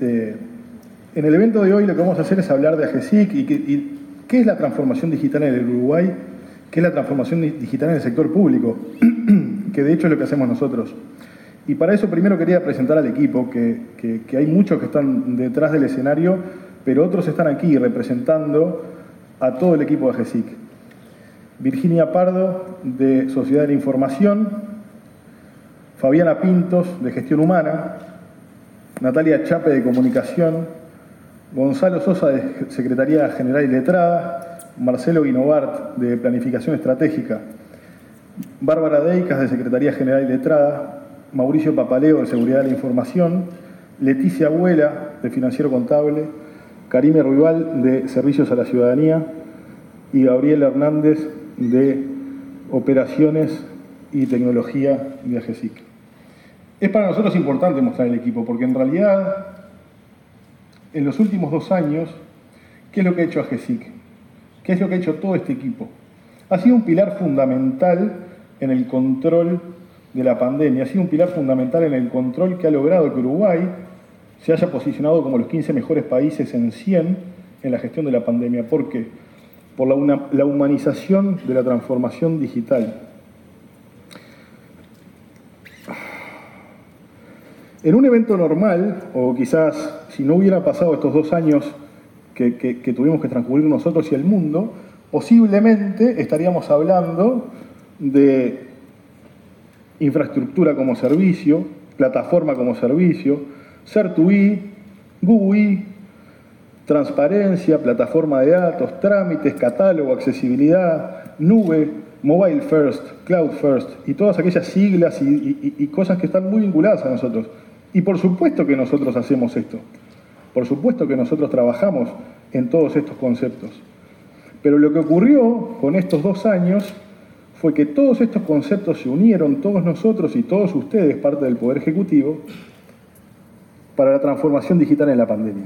En el evento de hoy lo que vamos a hacer es hablar de AGESIC y qué es la transformación digital en el Uruguay, qué es la transformación digital en el sector público, que de hecho es lo que hacemos nosotros. Y para eso primero quería presentar al equipo, que hay muchos que están detrás del escenario, pero otros están aquí representando a todo el equipo de AGESIC. Virginia Pardo, de Sociedad de la Información, Fabiana Pintos, de Gestión Humana, Natalia Chape, de Comunicación, Gonzalo Sosa, de Secretaría General y Letrada, Marcelo Guinovart, de Planificación Estratégica, Bárbara Deicas, de Secretaría General y Letrada, Mauricio Papaleo, de Seguridad de la Información, Leticia Abuela, de Financiero Contable, Karime Ruibal, de Servicios a la Ciudadanía, y Gabriel Hernández, de Operaciones y Tecnología de AGESIC. Es para nosotros importante mostrar el equipo, porque en realidad, en los últimos 2 años, ¿qué es lo que ha hecho AGESIC? ¿Qué es lo que ha hecho todo este equipo? Ha sido un pilar fundamental en el control de la pandemia, ha sido un pilar fundamental en el control que ha logrado que Uruguay se haya posicionado como los 15 mejores países en 100 en la gestión de la pandemia. ¿Por qué? Por la humanización de la transformación digital. En un evento normal, o quizás si no hubiera pasado estos 2 años que tuvimos que transcurrir nosotros y el mundo, posiblemente estaríamos hablando de infraestructura como servicio, plataforma como servicio, Certui, GUI, transparencia, plataforma de datos, trámites, catálogo, accesibilidad, nube, mobile first, cloud first, y todas aquellas siglas y cosas que están muy vinculadas a nosotros. Y por supuesto que nosotros hacemos esto. Por supuesto que nosotros trabajamos en todos estos conceptos. Pero lo que ocurrió con estos 2 años fue que todos estos conceptos se unieron, todos nosotros y todos ustedes, parte del Poder Ejecutivo, para la transformación digital en la pandemia.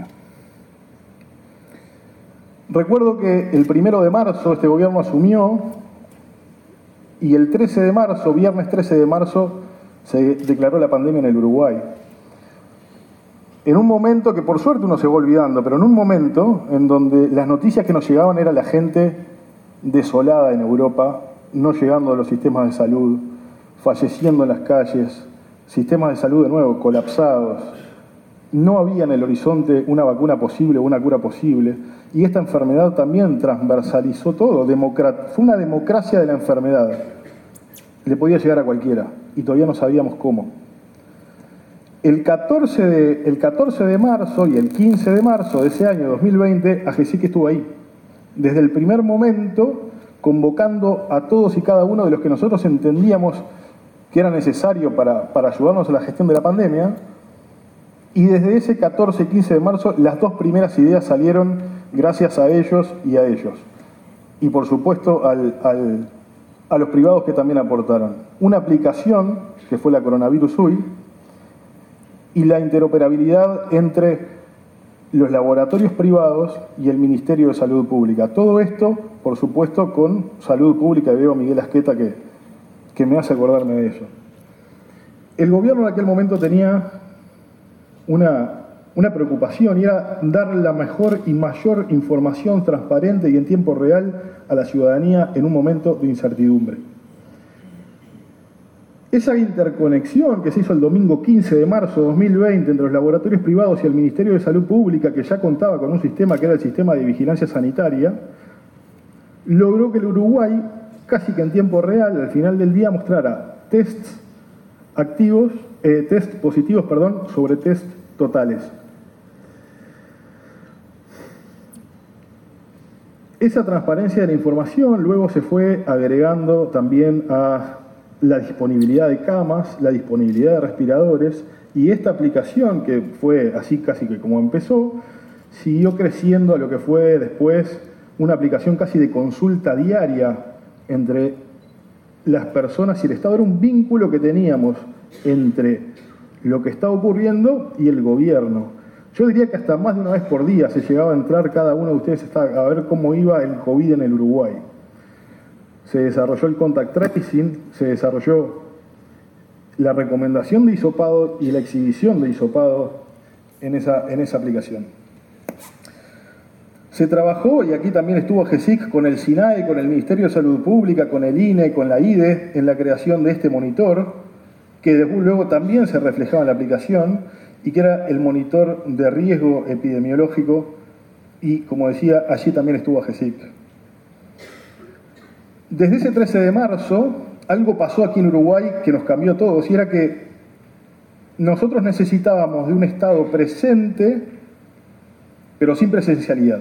Recuerdo que el 1 de marzo este gobierno asumió y el 13 de marzo, viernes 13 de marzo, se declaró la pandemia en el Uruguay. En un momento que por suerte uno se va olvidando, pero en un momento en donde las noticias que nos llegaban era la gente desolada en Europa, no llegando a los sistemas de salud, falleciendo en las calles, sistemas de salud de nuevo colapsados. No había en el horizonte una vacuna posible o una cura posible, y esta enfermedad también transversalizó todo, fue una democracia de la enfermedad. Le podía llegar a cualquiera, y todavía no sabíamos cómo. El 14 de marzo y el 15 de marzo de ese año 2020, AGESIC estuvo ahí, desde el primer momento, convocando a todos y cada uno de los que nosotros entendíamos que era necesario para ayudarnos a la gestión de la pandemia. Y desde ese 14 y 15 de marzo, las 2 primeras ideas salieron gracias a ellos y a ellos. Y por supuesto a los privados que también aportaron. Una aplicación, que fue la Coronavirus UI, y la interoperabilidad entre los laboratorios privados y el Ministerio de Salud Pública. Todo esto, por supuesto, con Salud Pública, y veo a Miguel Asqueta que me hace acordarme de eso. El gobierno en aquel momento tenía una preocupación, y era dar la mejor y mayor información transparente y en tiempo real a la ciudadanía en un momento de incertidumbre. Esa interconexión que se hizo el domingo 15 de marzo de 2020 entre los laboratorios privados y el Ministerio de Salud Pública, que ya contaba con un sistema que era el sistema de vigilancia sanitaria, logró que el Uruguay, casi que en tiempo real, al final del día, mostrara test positivos, sobre test totales. Esa transparencia de la información luego se fue agregando también a la disponibilidad de camas, la disponibilidad de respiradores, y esta aplicación, que fue así casi que como empezó, siguió creciendo a lo que fue después una aplicación casi de consulta diaria entre las personas y el Estado. Era un vínculo que teníamos entre lo que está ocurriendo y el gobierno. Yo diría que hasta más de una vez por día se llegaba a entrar cada uno de ustedes a ver cómo iba el COVID en el Uruguay. Se desarrolló el contact tracing, se desarrolló la recomendación de hisopado y la exhibición de hisopado en esa aplicación. Se trabajó, y aquí también estuvo GESIC, con el SINAE, con el Ministerio de Salud Pública, con el INE, con la IDE, en la creación de este monitor, que luego también se reflejaba en la aplicación, y que era el monitor de riesgo epidemiológico, y como decía, allí también estuvo GESIC. Desde ese 13 de marzo, algo pasó aquí en Uruguay que nos cambió a todos, y era que nosotros necesitábamos de un Estado presente, pero sin presencialidad.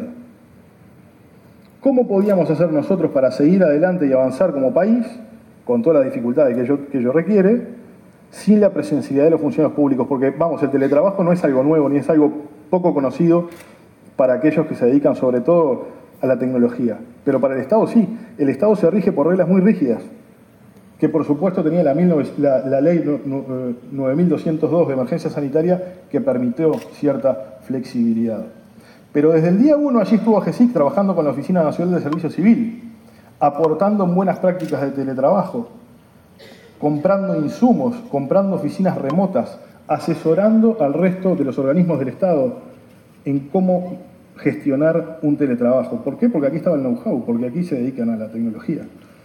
¿Cómo podíamos hacer nosotros para seguir adelante y avanzar como país, con todas las dificultades que ello requiere, sin la presencialidad de los funcionarios públicos? Porque, vamos, el teletrabajo no es algo nuevo, ni es algo poco conocido para aquellos que se dedican sobre todo a la tecnología. Pero para el Estado sí. El Estado se rige por reglas muy rígidas, que por supuesto tenía la ley 9202 de emergencia sanitaria, que permitió cierta flexibilidad. Pero desde el día 1 allí estuvo GESIC trabajando con la Oficina Nacional de Servicio Civil, aportando en buenas prácticas de teletrabajo, comprando insumos, comprando oficinas remotas, asesorando al resto de los organismos del Estado en cómo gestionar un teletrabajo. ¿Por qué? Porque aquí estaba el know-how, porque aquí se dedican a la tecnología.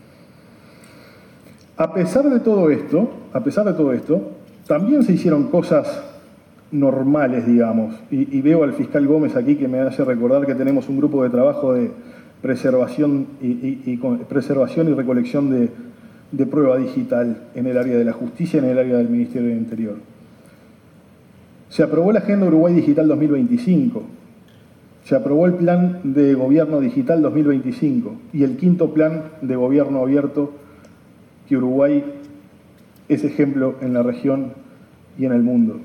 A pesar de todo esto, también se hicieron cosas normales, digamos, y veo al fiscal Gómez aquí que me hace recordar que tenemos un grupo de trabajo de preservación y recolección de prueba digital en el área de la justicia y en el área del Ministerio del Interior. Se aprobó la Agenda Uruguay Digital 2025, se aprobó el Plan de Gobierno Digital 2025 y el quinto Plan de Gobierno Abierto, que Uruguay es ejemplo en la región y en el mundo.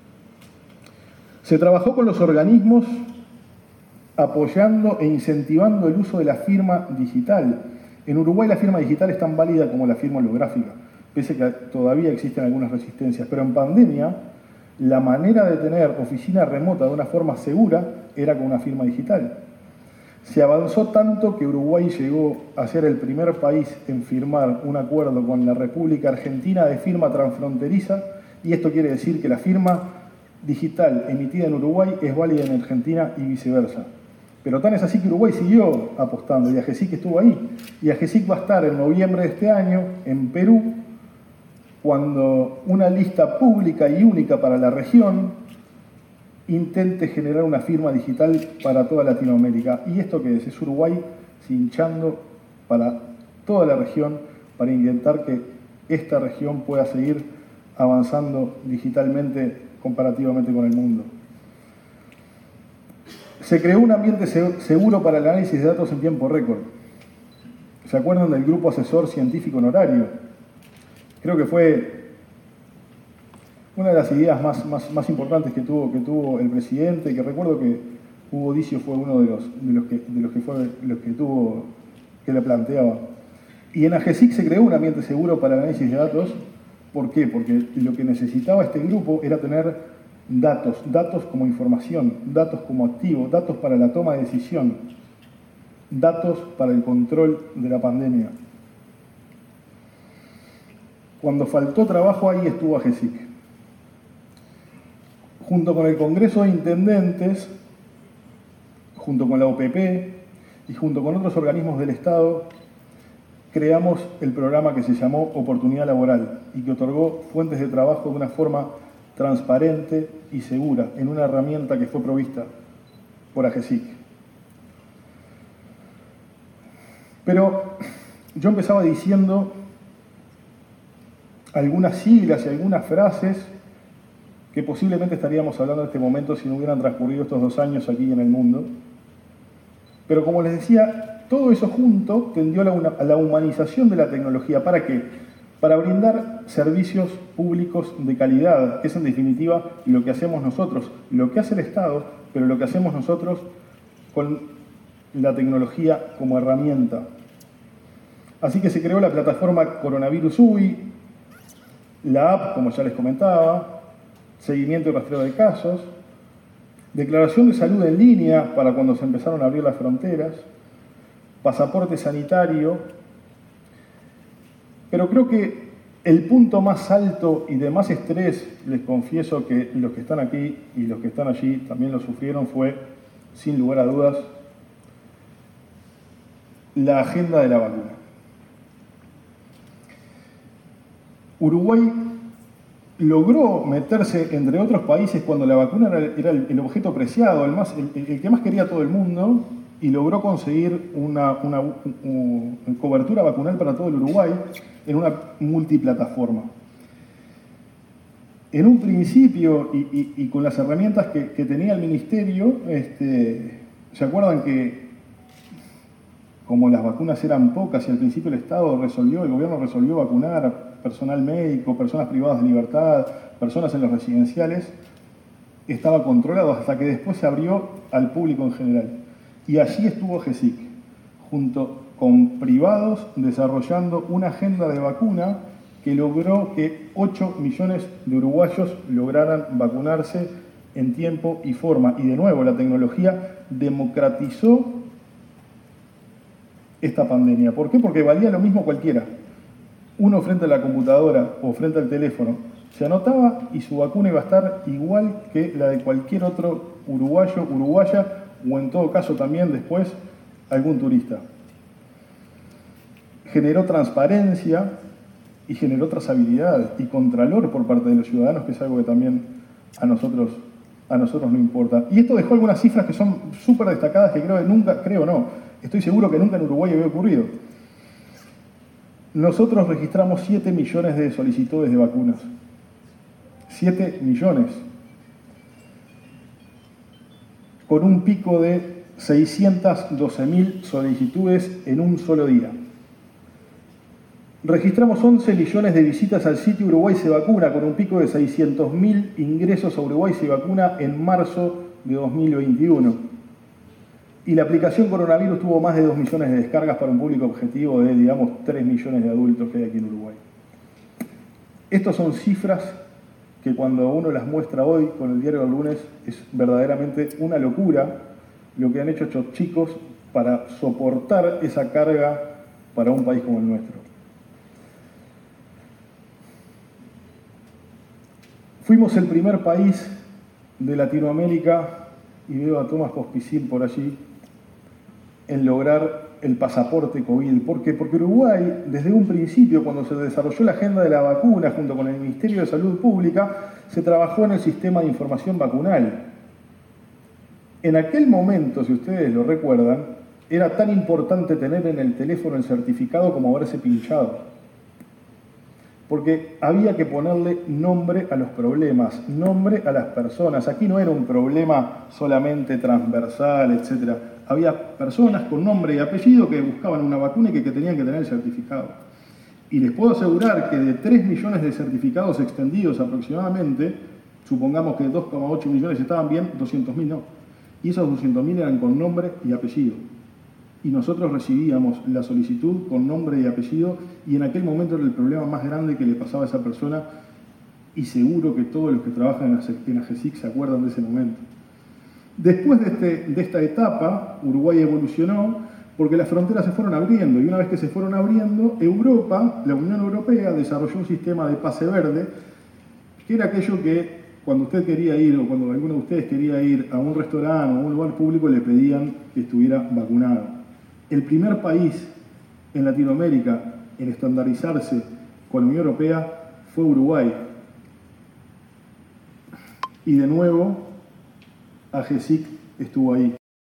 Se trabajó con los organismos apoyando e incentivando el uso de la firma digital. En Uruguay la firma digital es tan válida como la firma holográfica, pese a que todavía existen algunas resistencias. Pero en pandemia, la manera de tener oficina remota de una forma segura era con una firma digital. Se avanzó tanto que Uruguay llegó a ser el primer país en firmar un acuerdo con la República Argentina de firma transfronteriza, y esto quiere decir que la firma digital emitida en Uruguay es válida en Argentina y viceversa. Pero tan es así que Uruguay siguió apostando, y AGESIC estuvo ahí. Y AGESIC va a estar en noviembre de este año en Perú, cuando una lista pública y única para la región intente generar una firma digital para toda Latinoamérica. ¿Y esto qué es? Es Uruguay hinchando para toda la región, para intentar que esta región pueda seguir avanzando digitalmente comparativamente con el mundo. Se creó un ambiente seguro para el análisis de datos en tiempo récord. ¿Se acuerdan del Grupo Asesor Científico Honorario? Creo que fue una de las ideas más importantes que tuvo el presidente, que recuerdo que Hugo Dicio fue uno de los que le planteaba. Y en AGESIC se creó un ambiente seguro para el análisis de datos. ¿Por qué? Porque lo que necesitaba este grupo era tener datos como información, datos como activo, datos para la toma de decisión, datos para el control de la pandemia. Cuando faltó trabajo, ahí estuvo AGESIC. Junto con el Congreso de Intendentes, junto con la OPP y junto con otros organismos del Estado, creamos el programa que se llamó Oportunidad Laboral y que otorgó fuentes de trabajo de una forma transparente y segura, en una herramienta que fue provista por AGESIC. Pero yo empezaba diciendo algunas siglas y algunas frases que posiblemente estaríamos hablando en este momento si no hubieran transcurrido estos 2 años aquí en el mundo. Pero como les decía, todo eso junto tendió a la humanización de la tecnología. ¿Para qué? Para brindar servicios públicos de calidad, que es en definitiva lo que hacemos nosotros, lo que hace el Estado, pero lo que hacemos nosotros con la tecnología como herramienta. Así que se creó la plataforma Coronavirus UI, la app, como ya les comentaba, seguimiento y rastreo de casos, declaración de salud en línea para cuando se empezaron a abrir las fronteras, pasaporte sanitario. Pero creo que El punto más alto y de más estrés, les confieso que los que están aquí y los que están allí también lo sufrieron, fue, sin lugar a dudas, la agenda de la vacuna. Uruguay logró meterse entre otros países cuando la vacuna era el objeto preciado, el que más quería todo el mundo, y logró conseguir una cobertura vacunal para todo el Uruguay en una multiplataforma. En un principio, y con las herramientas que tenía el Ministerio, ¿se acuerdan que como las vacunas eran pocas y al principio el gobierno resolvió vacunar a personal médico, personas privadas de libertad, personas en los residenciales? Estaba controlado hasta que después se abrió al público en general. Y allí estuvo GESIC, junto con privados, desarrollando una agenda de vacuna que logró que 8 millones de uruguayos lograran vacunarse en tiempo y forma. Y de nuevo, la tecnología democratizó esta pandemia. ¿Por qué? Porque valía lo mismo cualquiera. Uno frente a la computadora o frente al teléfono se anotaba y su vacuna iba a estar igual que la de cualquier otro uruguayo, uruguaya, o en todo caso también después algún turista. Generó transparencia y generó trazabilidad y contralor por parte de los ciudadanos, que es algo que también a nosotros no importa. Y esto dejó algunas cifras que son súper destacadas, que estoy seguro que nunca en Uruguay había ocurrido. Nosotros registramos 7 millones de solicitudes de vacunas. 7 millones. Con un pico de 612.000 solicitudes en un solo día. Registramos 11 millones de visitas al sitio Uruguay se vacuna, con un pico de 600.000 ingresos a Uruguay se vacuna en marzo de 2021. Y la aplicación coronavirus tuvo más de 2 millones de descargas para un público objetivo de, 3 millones de adultos que hay aquí en Uruguay. Estas son cifras que cuando uno las muestra hoy con el diario del lunes es verdaderamente una locura lo que han hecho estos chicos para soportar esa carga para un país como el nuestro. Fuimos el primer país de Latinoamérica, y veo a Tomás Pospísil por allí, en lograr el pasaporte COVID. ¿Por qué? Porque Uruguay, desde un principio, cuando se desarrolló la agenda de la vacuna junto con el Ministerio de Salud Pública, se trabajó en el sistema de información vacunal. En aquel momento, si ustedes lo recuerdan, era tan importante tener en el teléfono el certificado como haberse pinchado. Porque había que ponerle nombre a los problemas, nombre a las personas. Aquí no era un problema solamente transversal, etc. Había personas con nombre y apellido que buscaban una vacuna y que tenían que tener el certificado. Y les puedo asegurar que de 3 millones de certificados extendidos aproximadamente, supongamos que 2,8 millones estaban bien, 200.000 no. Y esos 200.000 eran con nombre y apellido. Y nosotros recibíamos la solicitud con nombre y apellido, y en aquel momento era el problema más grande que le pasaba a esa persona, y seguro que todos los que trabajan en AGESIC se acuerdan de ese momento. Después de esta etapa, Uruguay evolucionó porque las fronteras se fueron abriendo, y una vez que se fueron abriendo, Europa, la Unión Europea, desarrolló un sistema de pase verde, que era aquello que cuando usted quería ir, o cuando alguno de ustedes quería ir a un restaurante o a un lugar público, le pedían que estuviera vacunado. El primer país en Latinoamérica en estandarizarse con la Unión Europea fue Uruguay. Y de nuevo, AGESIC estuvo ahí.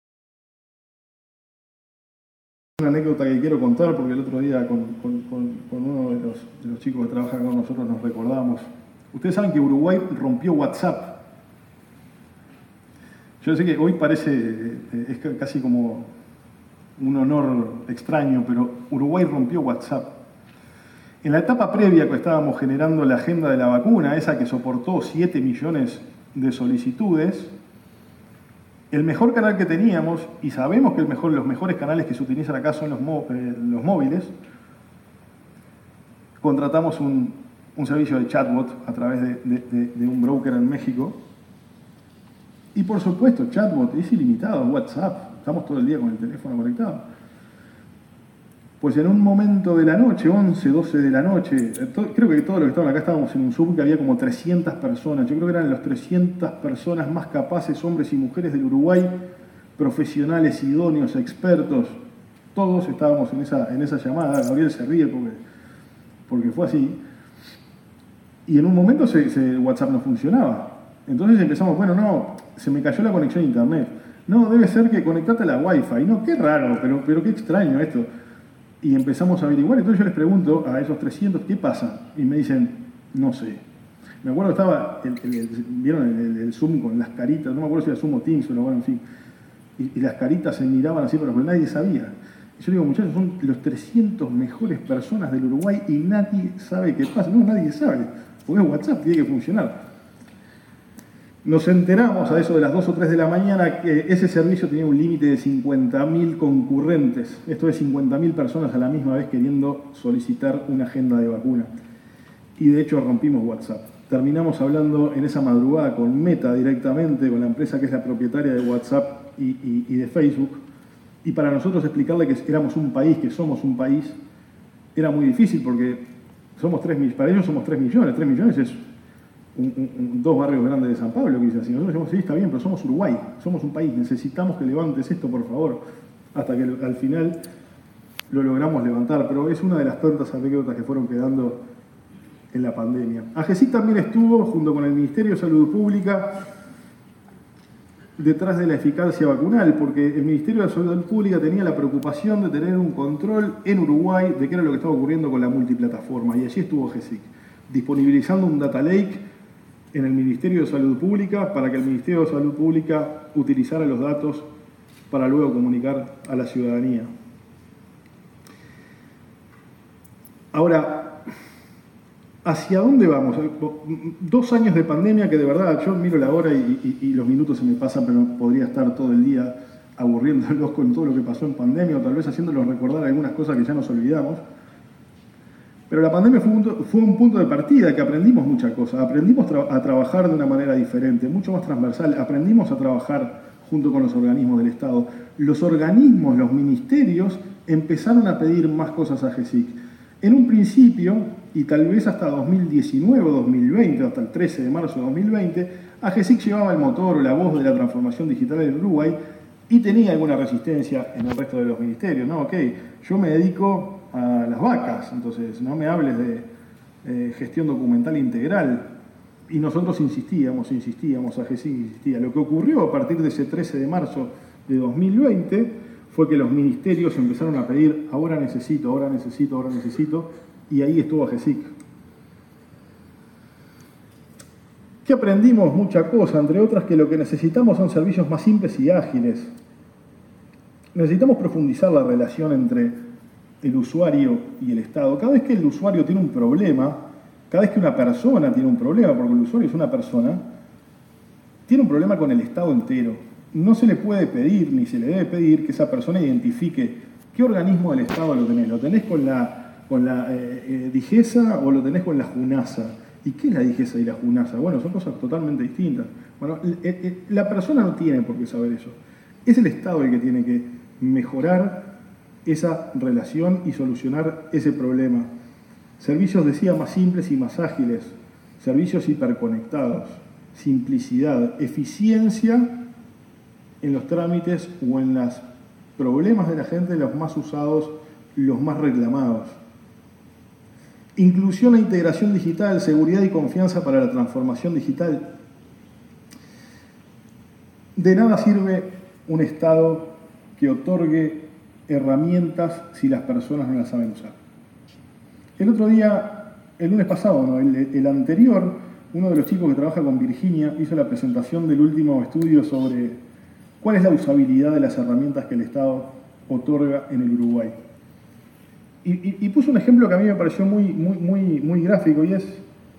Una anécdota que quiero contar, porque el otro día con uno de los chicos que trabajan con nosotros nos recordamos. Ustedes saben que Uruguay rompió WhatsApp. Yo sé que hoy parece, es casi como un honor extraño, pero Uruguay rompió WhatsApp. En la etapa previa que estábamos generando la agenda de la vacuna, esa que soportó 7 millones de solicitudes, el mejor canal que teníamos, y sabemos que los mejores canales que se utilizan acá son los móviles, contratamos un servicio de chatbot a través de un broker en México. Y por supuesto, chatbot es ilimitado, WhatsApp, estamos todo el día con el teléfono conectado. Pues en un momento de la noche, 11, 12 de la noche, creo que todos los que estaban acá estábamos en un Zoom que había como 300 personas. Yo creo que eran las 300 personas más capaces, hombres y mujeres del Uruguay, profesionales, idóneos, expertos. Todos estábamos en esa llamada. Gabriel se ríe porque fue así. Y en un momento WhatsApp no funcionaba. Entonces empezamos, bueno, no, se me cayó la conexión a internet. No, debe ser que conectate a la Wi-Fi. No, qué raro, pero qué extraño esto. Y empezamos a averiguar. Entonces yo les pregunto a esos 300, ¿qué pasa? Y me dicen, no sé. Me acuerdo que estaba, ¿vieron el Zoom con las caritas? No me acuerdo si era Zoom o Teams, pero bueno, en fin. Y las caritas se miraban así, pero nadie sabía. Y yo digo, muchachos, son los 300 mejores personas del Uruguay y nadie sabe qué pasa. No, nadie sabe. Porque es WhatsApp, tiene que funcionar. Nos enteramos a eso de las 2 o 3 de la mañana que ese servicio tenía un límite de 50.000 concurrentes. Esto es 50.000 personas a la misma vez queriendo solicitar una agenda de vacuna. Y de hecho rompimos WhatsApp. Terminamos hablando en esa madrugada con Meta directamente, con la empresa que es la propietaria de WhatsApp y de Facebook. Y para nosotros explicarle que éramos un país, que somos un país, era muy difícil porque somos 3 millones, para ellos somos 3 millones. 3 millones es 2 barrios grandes de San Pablo, quizás. Y nosotros decimos, sí, está bien, pero somos Uruguay, somos un país, necesitamos que levantes esto, por favor. Hasta que al final lo logramos levantar, pero es una de las tantas anécdotas que fueron quedando en la pandemia. AGESIC también estuvo, junto con el Ministerio de Salud Pública, detrás de la eficacia vacunal, porque el Ministerio de Salud Pública tenía la preocupación de tener un control en Uruguay de qué era lo que estaba ocurriendo con la multiplataforma, y allí estuvo AGESIC, disponibilizando un data lake en el Ministerio de Salud Pública para que el Ministerio de Salud Pública utilizara los datos para luego comunicar a la ciudadanía. Ahora, ¿hacia dónde vamos? 2 años de pandemia que de verdad yo miro la hora y los minutos se me pasan, pero podría estar todo el día aburriéndolos con todo lo que pasó en pandemia o tal vez haciéndolos recordar algunas cosas que ya nos olvidamos. Pero la pandemia fue un punto de partida que aprendimos muchas cosas. Aprendimos a trabajar de una manera diferente, mucho más transversal. Aprendimos a trabajar junto con los organismos del Estado. Los organismos, los ministerios, empezaron a pedir más cosas a AGESIC. En un principio, y tal vez hasta 2019 o 2020, hasta el 13 de marzo de 2020, AGESIC llevaba el motor o la voz de la transformación digital en Uruguay y tenía alguna resistencia en el resto de los ministerios. No, ok, yo me dedico a las vacas, entonces no me hables de gestión documental integral. Y nosotros insistíamos, AGESIC insistía. Lo que ocurrió a partir de ese 13 de marzo de 2020 fue que los ministerios empezaron a pedir, ahora necesito, y ahí estuvo AGESIC. ¿Qué aprendimos? Mucha cosa, entre otras que lo que necesitamos son servicios más simples y ágiles. Necesitamos profundizar la relación entre el usuario y el Estado. Cada vez que el usuario tiene un problema, cada vez que una persona tiene un problema, porque el usuario es una persona, tiene un problema con el Estado entero. No se le puede pedir, ni se le debe pedir, que esa persona identifique qué organismo del Estado lo tenés. ¿Lo tenés con la DIGESA o lo tenés con la JUNASA? ¿Y qué es la DIGESA y la JUNASA? Bueno, son cosas totalmente distintas. Bueno, la persona no tiene por qué saber eso. Es el Estado el que tiene que mejorar esa relación y solucionar ese problema. Servicios, decía, más simples y más ágiles. Servicios hiperconectados. Simplicidad, eficiencia en los trámites o en los problemas de la gente, los más usados, los más reclamados. Inclusión e integración digital, seguridad y confianza para la transformación digital. De nada sirve un Estado que otorgue herramientas si las personas no las saben usar. El otro día, el lunes pasado, ¿no? el anterior, uno de los chicos que trabaja con Virginia hizo la presentación del último estudio sobre cuál es la usabilidad de las herramientas que el Estado otorga en el Uruguay. Y puso un ejemplo que a mí me pareció muy gráfico, y es: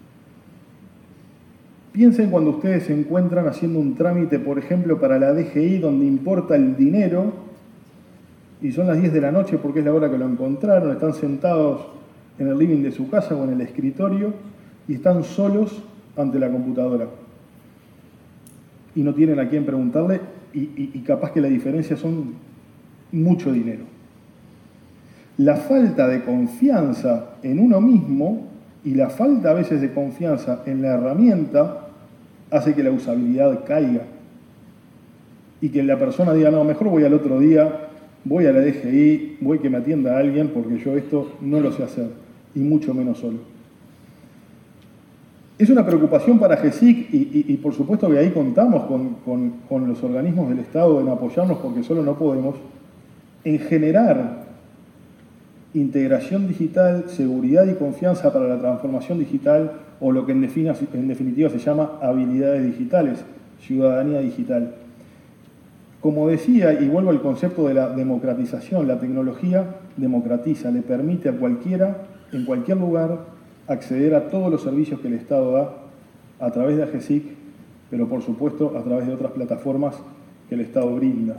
piensen cuando ustedes se encuentran haciendo un trámite, por ejemplo, para la DGI, donde importa el dinero, y son las 10 de la noche porque es la hora que lo encontraron, están sentados en el living de su casa o en el escritorio, y están solos ante la computadora. Y no tienen a quién preguntarle, y capaz que la diferencia son mucho dinero. la falta de confianza en uno mismo y la falta a veces de confianza en la herramienta hace que la usabilidad caiga y que la persona diga, no, mejor voy al otro día, voy a la DGI, voy que me atienda a alguien porque yo esto no lo sé hacer, y mucho menos solo. Es una preocupación para GESIC y por supuesto que ahí contamos con los organismos del Estado en apoyarnos porque solo no podemos, en generar integración digital, seguridad y confianza para la transformación digital o lo que en definitiva se llama habilidades digitales, ciudadanía digital. Como decía, y vuelvo al concepto de la democratización, la tecnología democratiza, le permite a cualquiera, en cualquier lugar, acceder a todos los servicios que el Estado da a través de AGESIC, pero por supuesto a través de otras plataformas que el Estado brinda.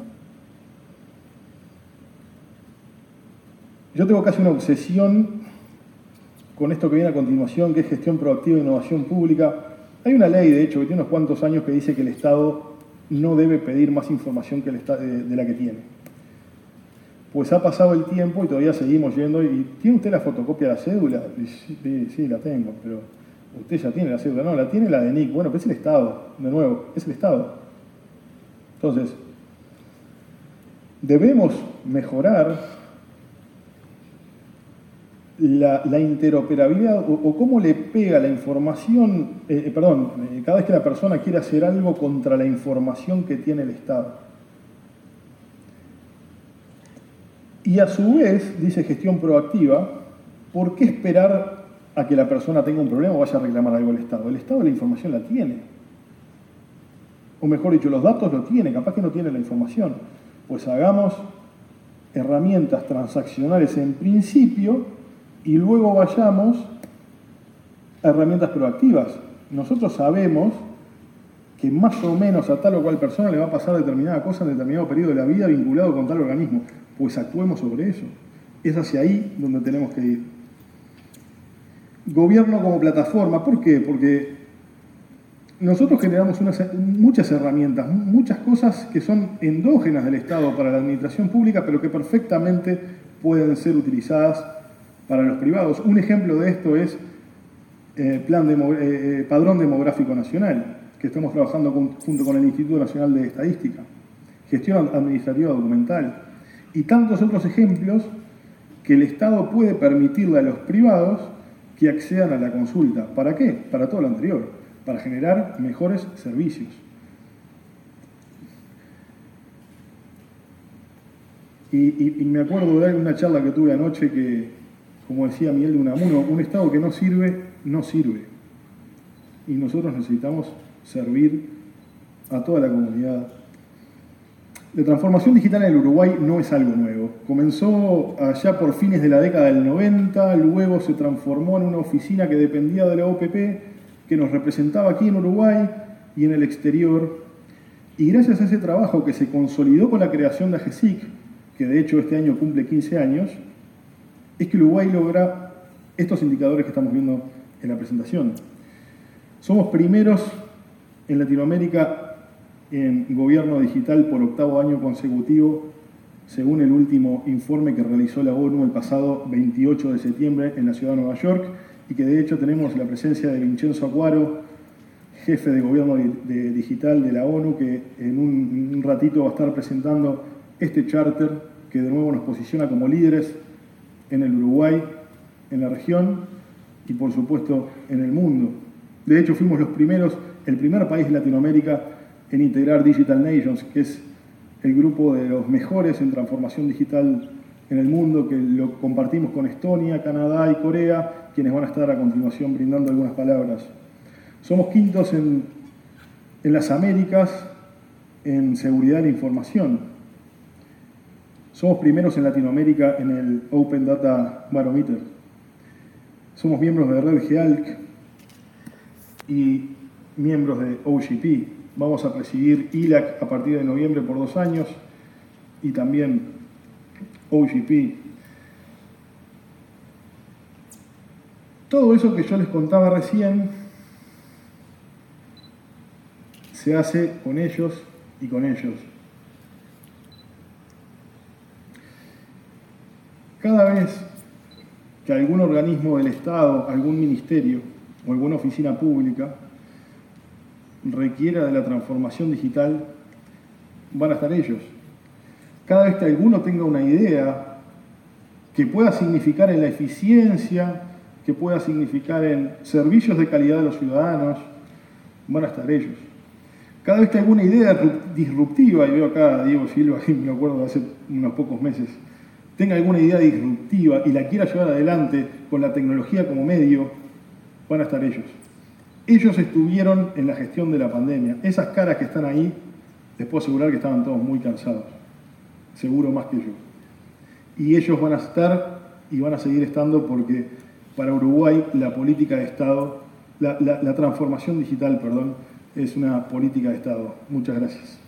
Yo tengo casi una obsesión con esto que viene a continuación, que es gestión proactiva e innovación pública. Hay una ley, de hecho, que tiene unos cuantos años que dice que el Estado no debe pedir más información que de la que tiene. Pues ha pasado el tiempo y todavía seguimos yendo. ¿Y tiene usted la fotocopia de la cédula? Sí, la tengo, pero usted ya tiene la cédula. No, la tiene la de NIC. Bueno, pero es el Estado, de nuevo, es el Estado. Entonces, debemos mejorar la interoperabilidad o cómo le pega la información, cada vez que la persona quiere hacer algo contra la información que tiene el Estado. Y a su vez, dice gestión proactiva, ¿por qué esperar a que la persona tenga un problema o vaya a reclamar algo al Estado? El Estado la información la tiene. O mejor dicho, los datos lo tiene, capaz que no tiene la información. Pues hagamos herramientas transaccionales en principio y luego vayamos a herramientas proactivas. Nosotros sabemos que más o menos a tal o cual persona le va a pasar determinada cosa en determinado periodo de la vida vinculado con tal organismo. Pues actuemos sobre eso. Es hacia ahí donde tenemos que ir. Gobierno como plataforma. ¿Por qué? Porque nosotros generamos muchas herramientas, muchas cosas que son endógenas del Estado para la administración pública, pero que perfectamente pueden ser utilizadas para los privados. Un ejemplo de esto es Padrón Demográfico Nacional, que estamos trabajando junto con el Instituto Nacional de Estadística, gestión administrativa documental, y tantos otros ejemplos que el Estado puede permitirle a los privados que accedan a la consulta. ¿Para qué? Para todo lo anterior, para generar mejores servicios. Y me acuerdo de una charla que tuve anoche que, como decía Miguel de Unamuno, un Estado que no sirve, no sirve. Y nosotros necesitamos servir a toda la comunidad. La transformación digital en el Uruguay no es algo nuevo. Comenzó allá por fines de la década del 90, luego se transformó en una oficina que dependía de la OPP, que nos representaba aquí en Uruguay y en el exterior. Y gracias a ese trabajo que se consolidó con la creación de AGESIC, que de hecho este año cumple 15 años, es que Uruguay logra estos indicadores que estamos viendo en la presentación. Somos primeros en Latinoamérica en gobierno digital por 8º año consecutivo, según el último informe que realizó la ONU el pasado 28 de septiembre en la ciudad de Nueva York, y que de hecho tenemos la presencia de Vincenzo Acuaro, jefe de gobierno digital de la ONU, que en un ratito va a estar presentando este charter que de nuevo nos posiciona como líderes en el Uruguay, en la región y por supuesto en el mundo. De hecho fuimos los primeros, el primer país de Latinoamérica en integrar Digital Nations, que es el grupo de los mejores en transformación digital en el mundo, que lo compartimos con Estonia, Canadá y Corea, quienes van a estar a continuación brindando algunas palabras. Somos quintos en las Américas en seguridad de la información. Somos primeros en Latinoamérica en el Open Data Barometer. Somos miembros de Red GEALC y miembros de OGP. Vamos a presidir ILAC a partir de noviembre por 2 años y también OGP. Todo eso que yo les contaba recién se hace con ellos y con ellos. Cada vez que algún organismo del Estado, algún ministerio o alguna oficina pública requiera de la transformación digital, van a estar ellos. Cada vez que alguno tenga una idea que pueda significar en la eficiencia, que pueda significar en servicios de calidad a los ciudadanos, van a estar ellos. Cada vez que alguna idea disruptiva, y veo acá a Diego Silva, y me acuerdo de hace unos pocos meses, tenga alguna idea disruptiva y la quiera llevar adelante con la tecnología como medio, van a estar ellos. Ellos estuvieron en la gestión de la pandemia. Esas caras que están ahí, les puedo asegurar que estaban todos muy cansados. Seguro más que yo. Y ellos van a estar y van a seguir estando porque para Uruguay la política de Estado, la transformación digital, perdón, es una política de Estado. Muchas gracias.